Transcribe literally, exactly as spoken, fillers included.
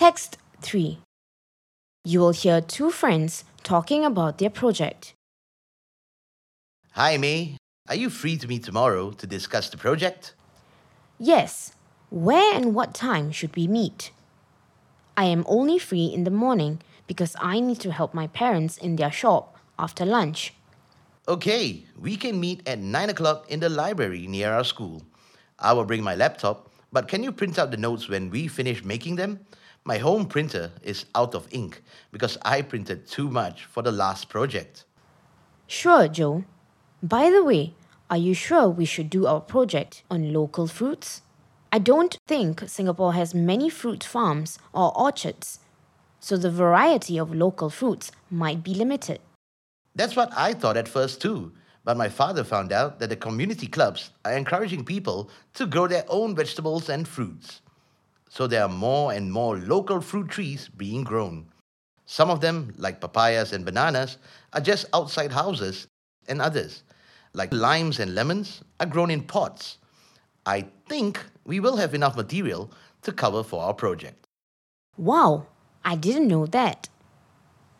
Text three. You will hear two friends talking about their project. Hi, May. Are you free to meet tomorrow to discuss the project? Yes, where and what time should we meet? I am only free in the morning because I need to help my parents in their shop after lunch. Okay, we can meet at nine o'clock in the library near our school. I will bring my laptop, but can you print out the notes when we finish making them? My home printer is out of ink because I printed too much for the last project. Sure, Joe. By the way, are you sure we should do our project on local fruits? I don't think Singapore has many fruit farms or orchards, so the variety of local fruits might be limited. That's what I thought at first too, but my father found out that the community clubs are encouraging people to grow their own vegetables and fruits. So there are more and more local fruit trees being grown. Some of them, like papayas and bananas, are just outside houses, and others, like limes and lemons, are grown in pots. I think we will have enough material to cover for our project. Wow, I didn't know that.